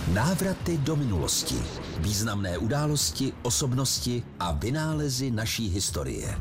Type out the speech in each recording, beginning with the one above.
Návraty do minulosti. Významné události, osobnosti a vynálezy naší historie.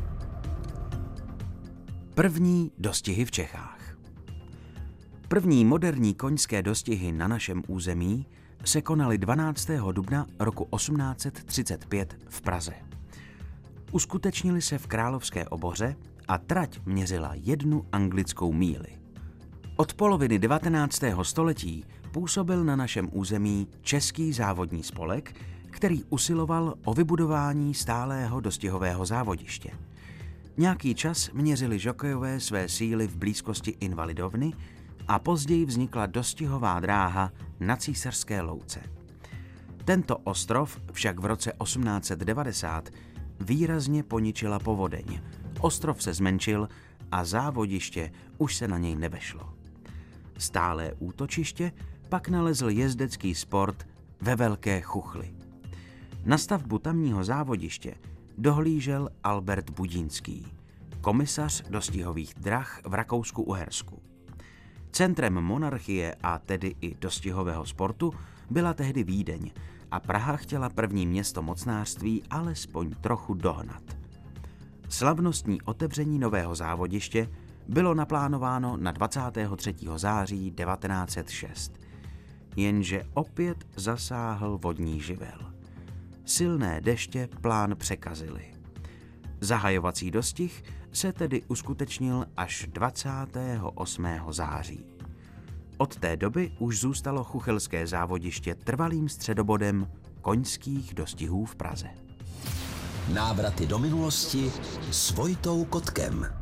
První dostihy v Čechách. První moderní koňské dostihy na našem území se konaly 12. dubna roku 1835 v Praze. Uskutečnily se v Královské Oboře a trať měřila 1 anglickou míli. Od poloviny 19. století působil na našem území Český závodní spolek, který usiloval o vybudování stálého dostihového závodiště. Nějaký čas měřili žokejové své síly v blízkosti Invalidovny a později vznikla dostihová dráha na Císařské Louce. Tento ostrov však v roce 1890 výrazně poničila povodeň. Ostrov se zmenšil a závodiště už se na něj nevešlo. Stálé útočiště pak nalezl jezdecký sport ve Velké Chuchli. Na stavbu tamního závodiště dohlížel Albert Budínský, komisař dostihových drah v Rakousku-Uhersku. Centrem monarchie a tedy i dostihového sportu byla tehdy Vídeň a Praha chtěla první město mocnářství alespoň trochu dohnat. Slavnostní otevření nového závodiště bylo naplánováno na 23. září 1906, jenže opět zasáhl vodní živel. Silné deště plán překazily. Zahajovací dostih se tedy uskutečnil až 28. září. Od té doby už zůstalo chuchelské závodiště trvalým středobodem koňských dostihů v Praze. Návraty do minulosti s Vojtou Kotkem.